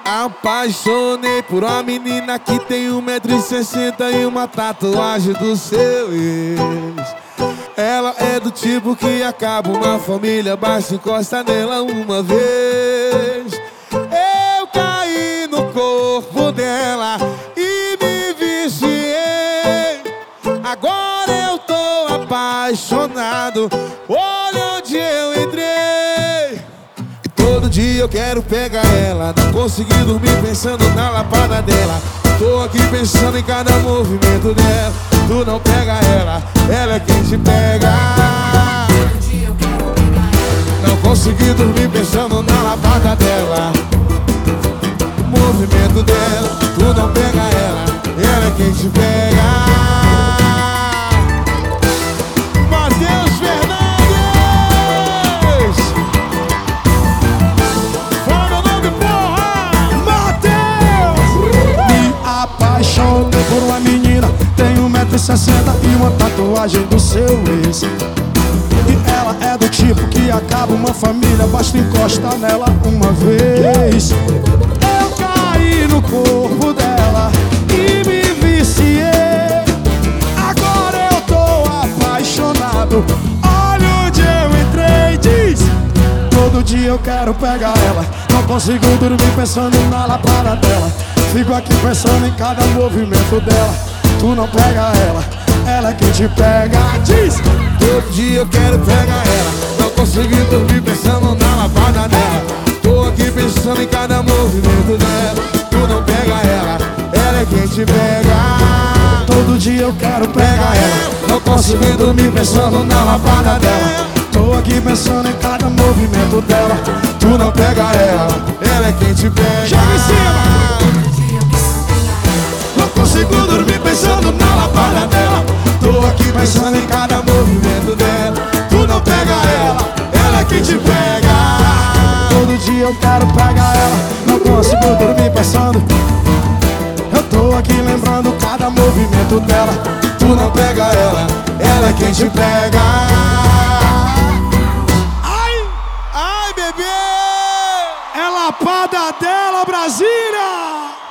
apaixonei por uma menina que tem 1,60 m e uma tatuagem do seu ex. Ela é do tipo que acaba uma família, basta encosta nela uma vez. Eu caí no corpo dela e me viciei. Agora eu tô apaixonado, olha onde eu entrei. E todo dia eu quero pegar ela, não consegui dormir pensando na lapada dela. Tô aqui pensando em cada movimento dela. Tu não pega ela, ela é quem te pega. Não consegui dormir pensando na lapada dela. O movimento dela, tu não pega ela é quem te pega. Matheus Fernandes! Fala meu nome, porra! Matheus! Me apaixonei por uma menina, tem 1,60 m e uma tatuagem do seu ex. E ela é do tipo que acaba uma família, basta encostar nela uma vez. Eu caí no corpo dela e me viciei. Agora eu tô apaixonado, olha onde eu entrei. Diz: todo dia eu quero pegar ela, não consigo dormir pensando na lapada dela. Fico aqui pensando em cada movimento dela. Tu não pega ela é quem te pega. Diz: todo dia eu quero pegar ela, não consegui dormir pensando na lapada dela. Tô aqui pensando em cada movimento dela. Tu não pega ela é quem te pega. todo dia eu quero pegar ela, não consegui dormir pensando na lapada dela. tô aqui pensando em cada movimento dela. Tu não pega ela é quem te pega. Joga em cima! Não consigo dormir pensando na lapada dela. Tô aqui pensando em cada movimento dela. Tu não pega ela é quem te pega. Todo dia eu quero pegar ela, não consigo dormir pensando. Eu tô aqui lembrando cada movimento dela. Tu não pega ela é quem te pega. Ai, bebê! É lapada dela, Brasília!